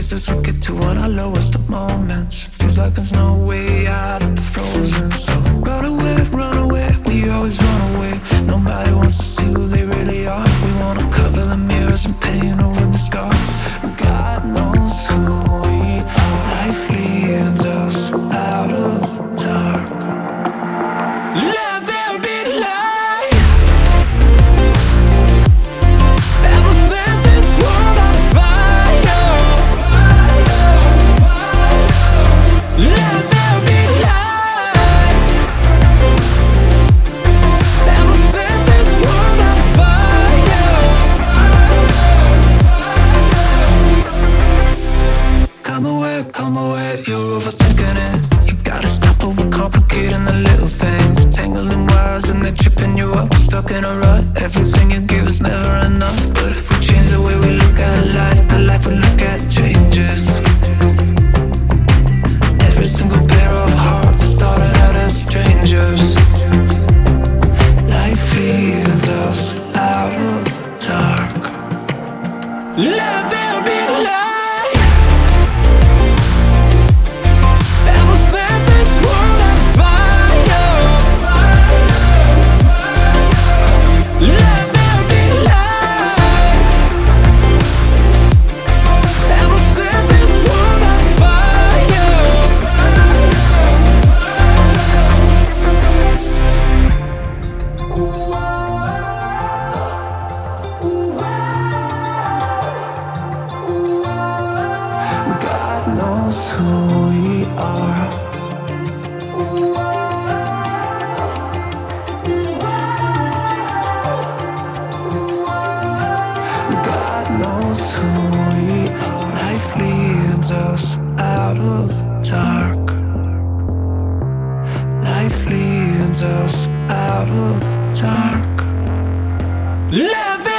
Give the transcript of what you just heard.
tears as we get to one our lowest of moments. Feels like there's no way out of the frozen. So run away, we always run away. Nobody wants to see who they really are. We wanna cover the mirrors and paint over the scars. God knows who we are. Life leads us out of the dark. Let there be light. Ever set this world on fire. Let there be light. Ever set this world on fire. Come away, you're overthinking it. You gotta stop overcomplicating the little things. Tangling wires and they're tripping you up. Stuck in a rut, everything you give is never enough. But if we change the way we look at life, the life we look at changes. Every single pair of hearts started out as strangers. Life leads us out of the dark. Let there be light. Ever set this world on fire. Let there be light. Ever set this world on fire. God knows who we are. God knows who we are. Life leads us out of the dark. Life leads us out of the dark. Let